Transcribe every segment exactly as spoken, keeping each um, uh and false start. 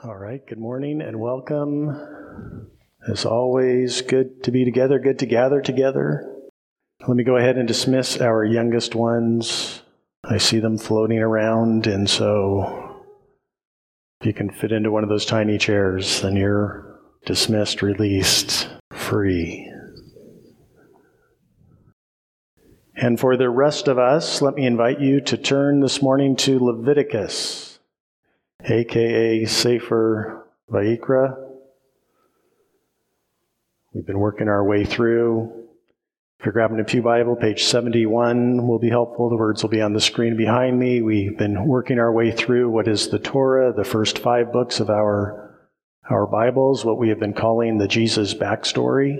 All right, good morning and welcome. As always, good to be together, good to gather together. Let me go ahead and dismiss our youngest ones. I see them floating around, and so if you can fit into one of those tiny chairs, then you're dismissed, released, free. And for the rest of us, let me invite you to turn this morning to Leviticus, a k a. Sefer Vayikra. We've been working our way through. If you're grabbing a Pew Bible, page seventy-one will be helpful. The words will be on the screen behind me. We've been working our way through what is the Torah, the first five books of our, our Bibles, what we have been calling the Jesus backstory.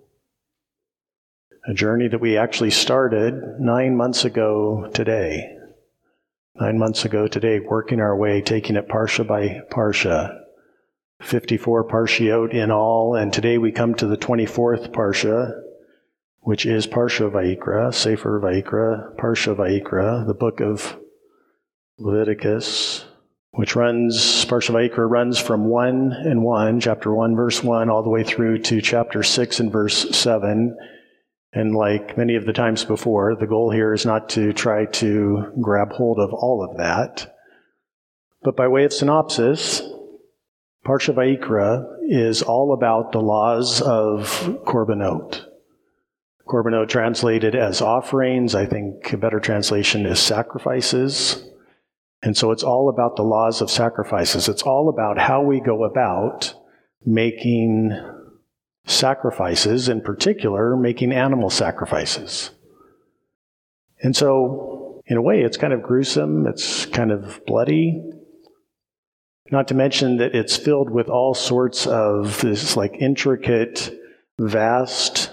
A journey that we actually started nine months ago today. Nine months ago today, working our way, taking it parsha by parsha. fifty-four parshiot in all, and today we come to the twenty-fourth parsha, which is Parsha Vayikra, Sefer Vayikra, Parsha Vayikra, the book of Leviticus, which runs, Parsha Vayikra runs from one and one, chapter one, verse one, all the way through to chapter six and verse seven. And like many of the times before, the goal here is not to try to grab hold of all of that. But by way of synopsis, Parsha Vayikra is all about the laws of Korbanot. Korbanot translated as offerings. I think a better translation is sacrifices. And so it's all about the laws of sacrifices. It's all about how we go about making sacrifices, in particular, making animal sacrifices. And so, in a way, it's kind of gruesome, it's kind of bloody, not to mention that it's filled with all sorts of this like intricate, vast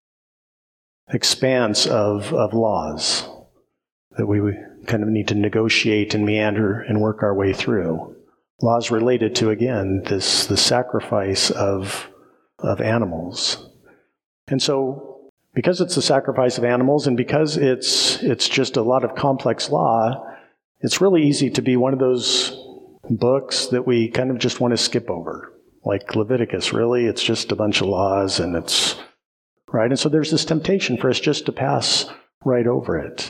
expanse of, of laws that we kind of need to negotiate and meander and work our way through. Laws related to, again, this the sacrifice of of animals. And so, because it's the sacrifice of animals and because it's it's just a lot of complex law, it's really easy to be one of those books that we kind of just want to skip over. Like Leviticus, really, it's just a bunch of laws and it's, right? And so there's this temptation for us just to pass right over it.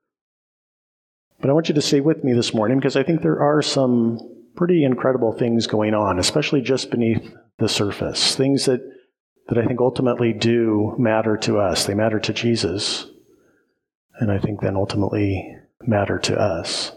But I want you to stay with me this morning because I think there are some pretty incredible things going on, especially just beneath the surface, things that, that I think ultimately do matter to us. They matter to Jesus, and I think then ultimately matter to us.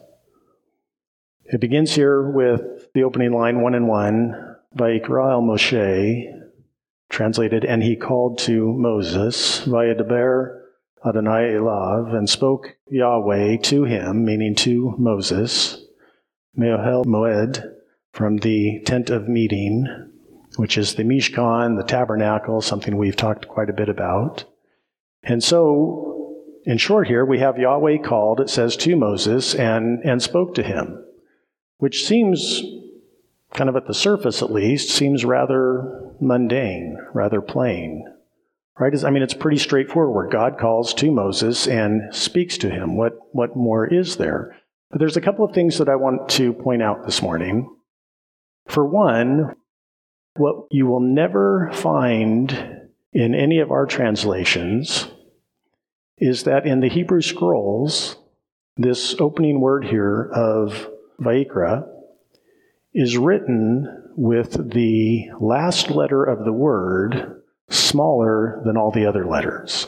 It begins here with the opening line, one and one, Vayikra el Moshe, translated, and he called to Moses, Vayedaber Adonai Elav, and spoke Yahweh to him, meaning to Moses, Me'ohel Moed, from the tent of meeting, which is the Mishkan, the tabernacle, something we've talked quite a bit about. And so, in short here, we have Yahweh called, it says, to Moses and, and spoke to him, which seems, kind of at the surface at least, seems rather mundane, rather plain. Right? I mean, it's pretty straightforward. God calls to Moses and speaks to him. What, what more is there? But there's a couple of things that I want to point out this morning. For one, what you will never find in any of our translations is that in the Hebrew scrolls, this opening word here of Vayikra is written with the last letter of the word smaller than all the other letters.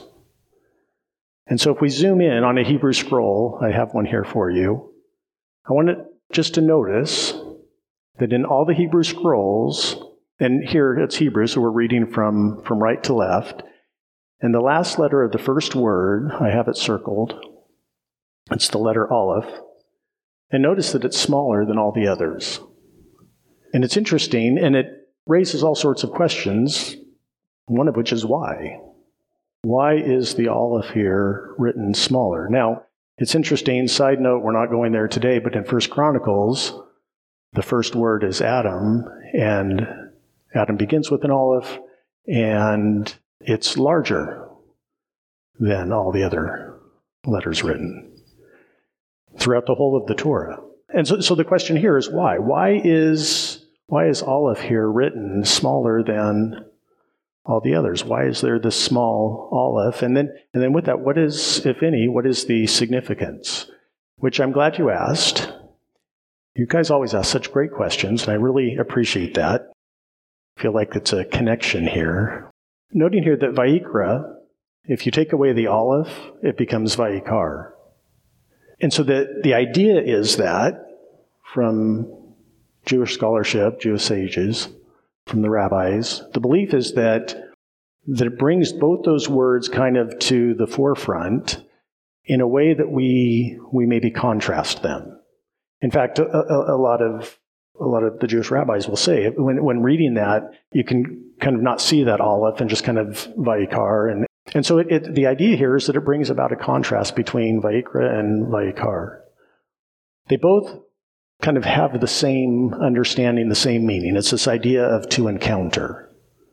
And so if we zoom in on a Hebrew scroll, I have one here for you, I want it just to notice that in all the Hebrew scrolls, and here it's Hebrew, so we're reading from, from right to left, and the last letter of the first word, I have it circled, it's the letter Aleph, and notice that it's smaller than all the others. And it's interesting, and it raises all sorts of questions, one of which is why. Why is the Aleph here written smaller? Now, it's interesting, side note, we're not going there today, but in First Chronicles, the first word is Adam, and Adam begins with an Aleph, and it's larger than all the other letters written throughout the whole of the Torah. And so, so the question here is why? Why is why is Aleph here written smaller than all the others? Why is there this small Aleph? And then, and then with that, what is, if any, what is the significance? Which I'm glad you asked. You guys always ask such great questions, and I really appreciate that. I feel like it's a connection here. Noting here that Vayikra, if you take away the Aleph, it becomes Vayikar. And so the, the idea is that, from Jewish scholarship, Jewish sages, from the rabbis, the belief is that, that it brings both those words kind of to the forefront in a way that we we maybe contrast them. In fact, a, a, a lot of a lot of the Jewish rabbis will say, when when reading that, you can kind of not see that Aleph and just kind of Vayikar. And, and so it, it, the idea here is that it brings about a contrast between Vayikra and Vayikar. They both kind of have the same understanding, the same meaning. It's this idea of to encounter.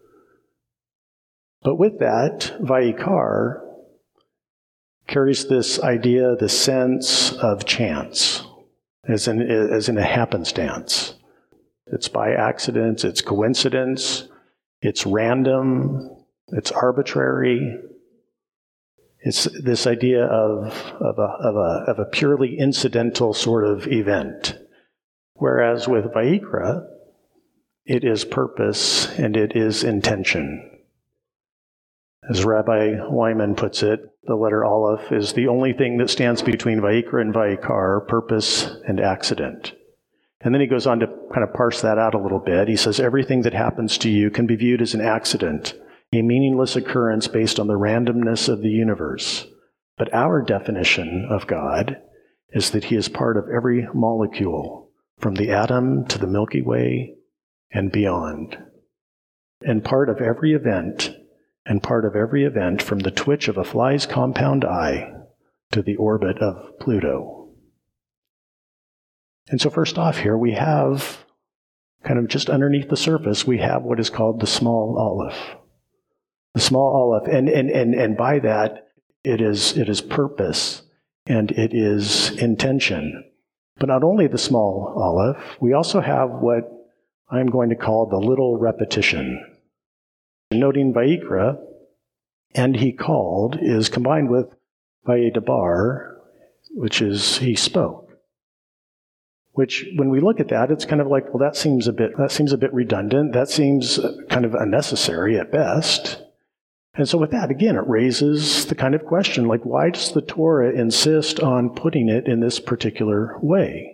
But with that, Vayikar carries this idea, this sense of chance, as in, as in a happenstance. It's by accident, it's coincidence, it's random, it's arbitrary. It's this idea of, of, a, of, a, of a purely incidental sort of event. Whereas with Vayikra, it is purpose and it is intention. As Rabbi Wyman puts it, the letter Aleph is the only thing that stands between Vayikra and Vayikar, purpose and accident. And then he goes on to kind of parse that out a little bit. He says, everything that happens to you can be viewed as an accident, a meaningless occurrence based on the randomness of the universe. But our definition of God is that he is part of every molecule, from the atom to the Milky Way and beyond, and part of every event, and part of every event from the twitch of a fly's compound eye to the orbit of Pluto. And so first off here, we have, kind of just underneath the surface, we have what is called the small Aleph. The small Aleph, and, and, and, and by that, it is, it is purpose, and it is intention. But not only the small Aleph, we also have what I'm going to call the little repetition. Noting Vayikra, and he called, is combined with Vayedabar, which is he spoke. Which, when we look at that, it's kind of like, well, that seems a bit that seems a bit redundant. That seems kind of unnecessary at best. And so with that, again, it raises the kind of question, like, why does the Torah insist on putting it in this particular way?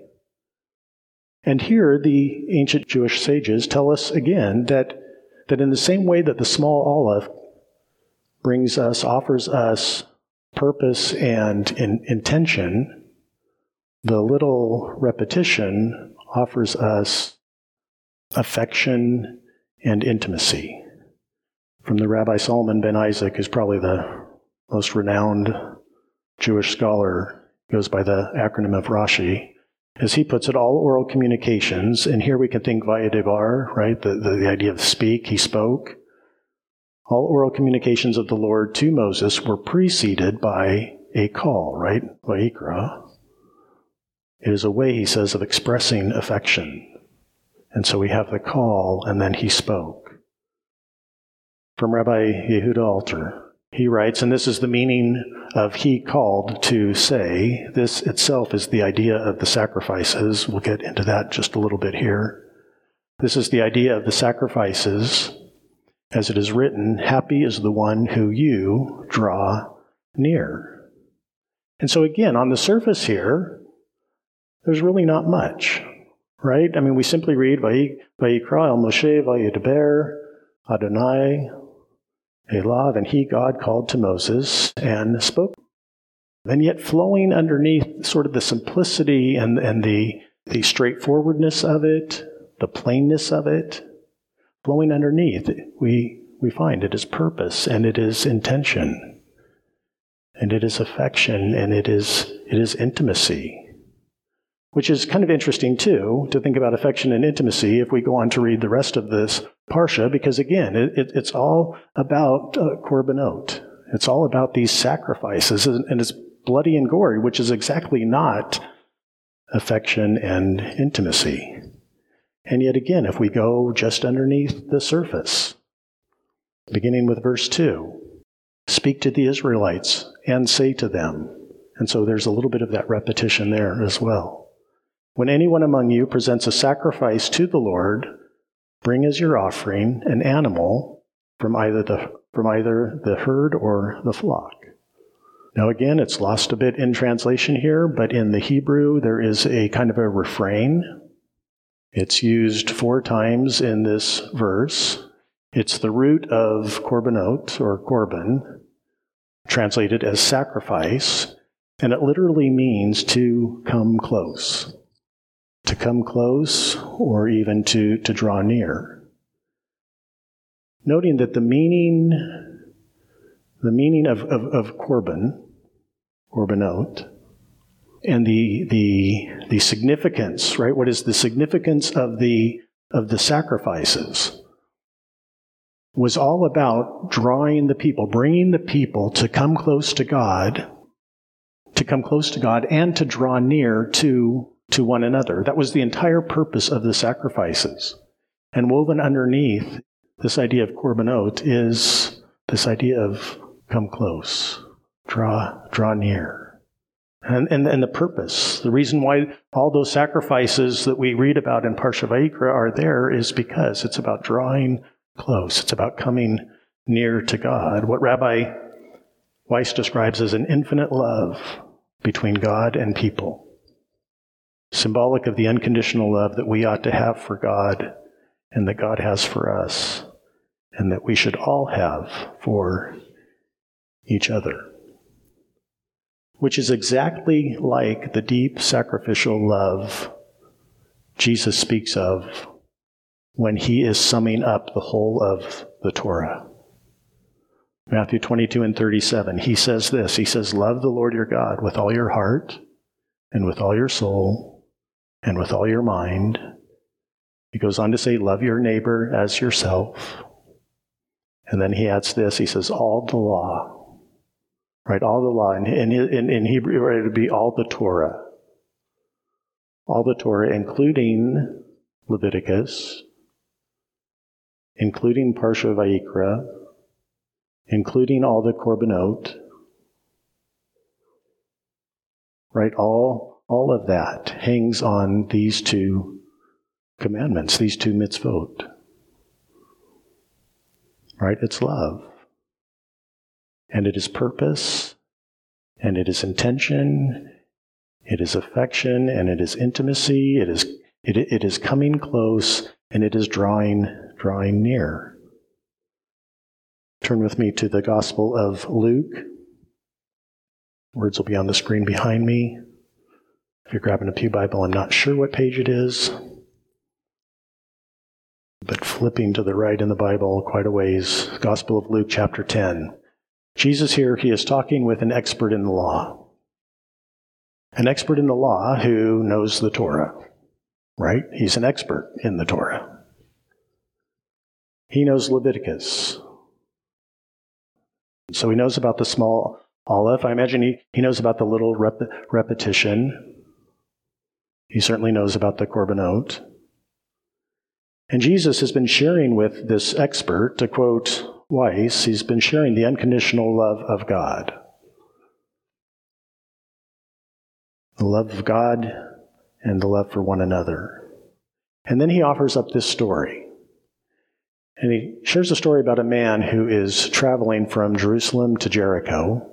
And here, the ancient Jewish sages tell us again that, that in the same way that the small Aleph brings us, offers us purpose and in, intention, the little repetition offers us affection and intimacy. From the Rabbi Solomon ben Isaac, who's probably the most renowned Jewish scholar, goes by the acronym of Rashi. As he puts it, all oral communications, and here we can think Vayedabar, right, the, the, the idea of speak, he spoke. All oral communications of the Lord to Moses were preceded by a call, right, Vayikra. It is a way, he says, of expressing affection. And so we have the call, and then he spoke. From Rabbi Yehuda Alter, he writes, and this is the meaning of he called to say, this itself is the idea of the sacrifices. We'll get into that just a little bit here. This is the idea of the sacrifices, as it is written, happy is the one who you draw near. And so again, on the surface here, there's really not much, right? I mean, we simply read, Vayikra el Moshe Vayedaber Adonai Elav, and he, God, called to Moses and spoke. And yet flowing underneath sort of the simplicity and, and the, the straightforwardness of it, the plainness of it, flowing underneath, we, we find it is purpose and it is intention. And it is affection and it is it is intimacy. Which is kind of interesting, too, to think about affection and intimacy if we go on to read the rest of this Parsha, because, again, it, it, it's all about uh, korbanot. It's all about these sacrifices, and, and it's bloody and gory, which is exactly not affection and intimacy. And yet again, if we go just underneath the surface, beginning with verse two, speak to the Israelites and say to them. And so there's a little bit of that repetition there as well. When anyone among you presents a sacrifice to the Lord, bring as your offering an animal from either the from either the herd or the flock. Now again, it's lost a bit in translation here, but in the Hebrew there is a kind of a refrain. It's used four times in this verse. It's the root of korbanot, or korban, translated as sacrifice, and it literally means to come close. To come close, or even to, to draw near. Noting that the meaning, the meaning of, of, of korban, korbanot, and the the the significance, right? What is the significance of the of the sacrifices? Was all about drawing the people, bringing the people to come close to God, to come close to God, and to draw near to to one another. That was the entire purpose of the sacrifices. And woven underneath this idea of korbanot is this idea of come close, draw draw near. And, and, and the purpose, the reason why all those sacrifices that we read about in Parsha Vayikra are there is because it's about drawing close. It's about coming near to God. What Rabbi Weiss describes as an infinite love between God and people. Symbolic of the unconditional love that we ought to have for God and that God has for us and that we should all have for each other. Which is exactly like the deep sacrificial love Jesus speaks of when he is summing up the whole of the Torah. Matthew twenty-two and thirty-seven, he says this, he says, love the Lord your God with all your heart and with all your soul and with all your mind. He goes on to say, love your neighbor as yourself. And then he adds this, he says, all the law. Right, all the law. In, in, in Hebrew, it would be all the Torah. All the Torah, including Leviticus, including Parsha Vayikra, including all the korbanot. Right, all, all of that hangs on these two commandments, these two mitzvot. Right, it's love. And it is purpose, and it is intention, it is affection, and it is intimacy, it is it, it is coming close, and it is drawing drawing near. Turn with me to the Gospel of Luke. Words will be on the screen behind me. If you're grabbing a pew Bible, I'm not sure what page it is, but flipping to the right in the Bible quite a ways. Gospel of Luke, chapter ten. Jesus here, he is talking with an expert in the law. An expert in the law who knows the Torah, right? He's an expert in the Torah. He knows Leviticus. So he knows about the small aleph. I imagine he, he knows about the little rep, repetition. He certainly knows about the korbanot. And Jesus has been sharing with this expert, to quote Weiss, he's been sharing the unconditional love of God. The love of God and the love for one another. And then he offers up this story. And he shares a story about a man who is traveling from Jerusalem to Jericho.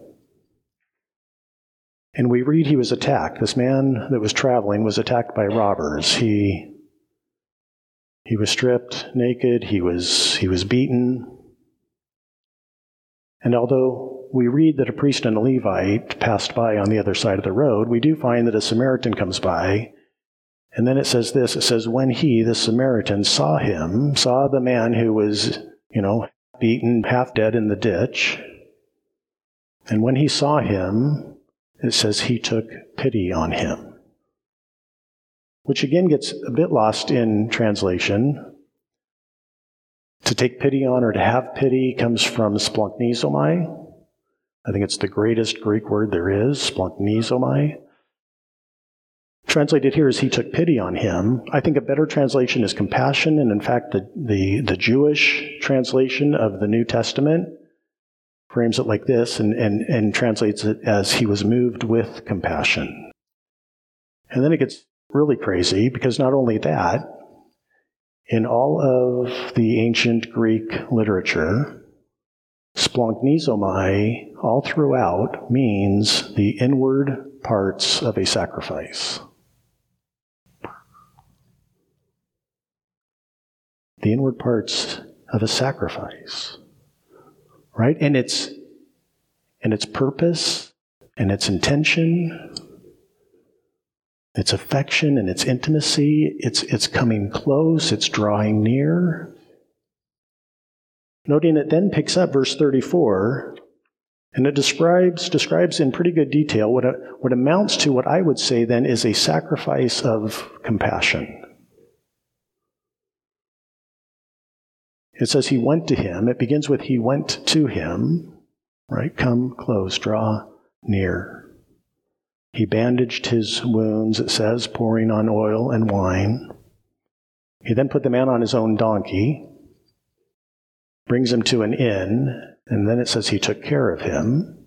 And we read he was attacked. This man that was traveling was attacked by robbers. He, he was stripped naked. He was, he was beaten. And although we read that a priest and a Levite passed by on the other side of the road, we do find that a Samaritan comes by. And then it says this, it says, when he, the Samaritan, saw him, saw the man who was, you know, beaten, half dead in the ditch, and when he saw him, it says he took pity on him. Which again gets a bit lost in translation. To take pity on or to have pity comes from splanchnizomai. I think it's the greatest Greek word there is, splanchnizomai. translated here is he took pity on him. I think a better translation is compassion, and in fact the, the, the Jewish translation of the New Testament frames it like this and, and, and translates it as he was moved with compassion. And then it gets really crazy, because not only that, in all of the ancient Greek literature, splanchnizomai, all throughout, means the inward parts of a sacrifice. The inward parts of a sacrifice. Right? And its and its purpose and its intention, its affection and its intimacy, it's it's coming close, it's drawing near. Noting it then picks up verse thirty-four, and it describes describes in pretty good detail what a, what amounts to what I would say then is a sacrifice of compassion. It says he went to him. It begins with he went to him, right? Come close, draw near. He bandaged his wounds, it says, pouring on oil and wine. He then put the man on his own donkey, brings him to an inn, and then it says he took care of him.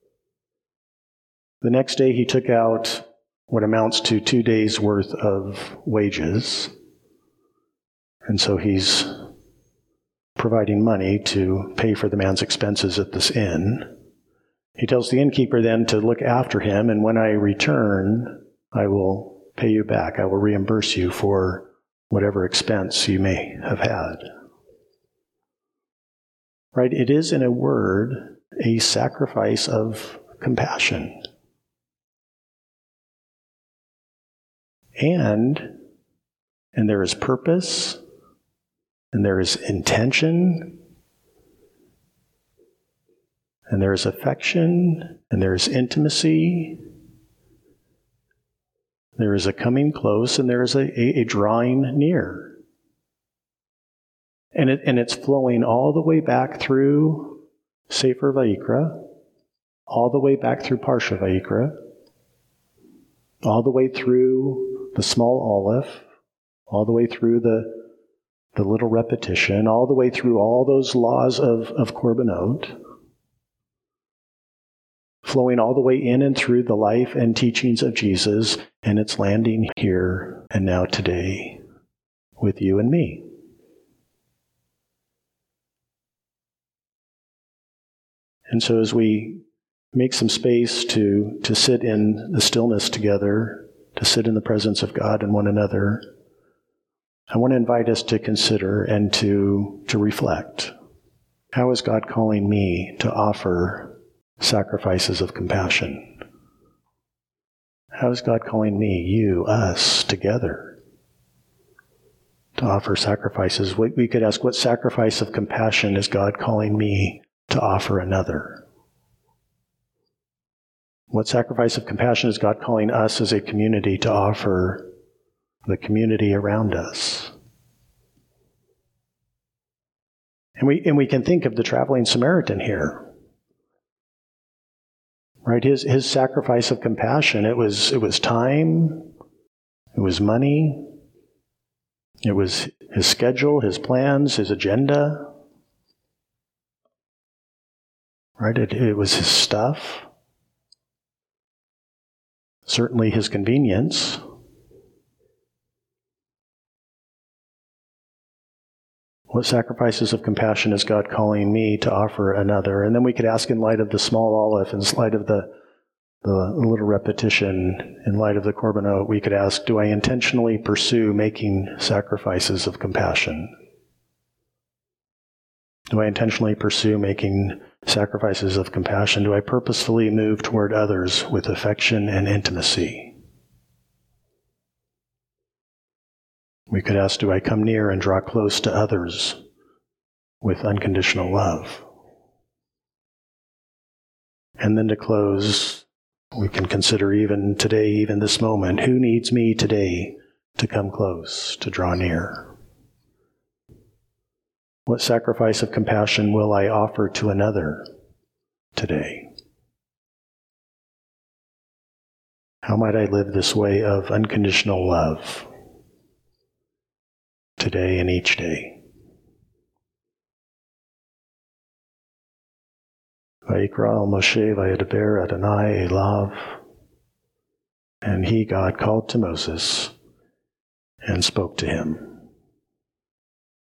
The next day he took out what amounts to two days' worth of wages. And so he's providing money to pay for the man's expenses at this inn. He tells the innkeeper then to look after him, and when I return, I will pay you back. I will reimburse you for whatever expense you may have had. Right? It is, in a word, a sacrifice of compassion. And, and there is purpose, and there is intention, and there is affection, and there is intimacy. There is a coming close, and there is a, a, a drawing near. And, it, and it's flowing all the way back through Sefer Vayikra, all the way back through Parsha Vayikra, all the way through the small Aleph, all the way through the the little repetition, all the way through all those laws of, of Korbanot, flowing all the way in and through the life and teachings of Jesus, and it's landing here and now today with you and me. And so as we make some space to, to sit in the stillness together, to sit in the presence of God and one another, I want to invite us to consider and to, to reflect. How is God calling me to offer sacrifices of compassion? How is God calling me, you, us, together to offer sacrifices? We, we could ask, what sacrifice of compassion is God calling me to offer another? What sacrifice of compassion is God calling us as a community to offer the community around us? And we and we can think of the traveling Samaritan here. Right? His his sacrifice of compassion, it was it was time, it was money, it was his schedule, his plans, his agenda. Right? It, it was his stuff. Certainly his convenience. What sacrifices of compassion is God calling me to offer another? And then we could ask, in light of the small Aleph, in light of the, the little repetition, in light of the Korbanot, we could ask, do I intentionally pursue making sacrifices of compassion? Do I intentionally pursue making sacrifices of compassion? Do I purposefully move toward others with affection and intimacy? We could ask, do I come near and draw close to others with unconditional love? And then to close, we can consider even today, even this moment, who needs me today to come close, to draw near? What sacrifice of compassion will I offer to another today? How might I live this way of unconditional love today and each day? Vayikra al Moshe Vayedaber Adonai Elav. And he, God, called to Moses and spoke to him.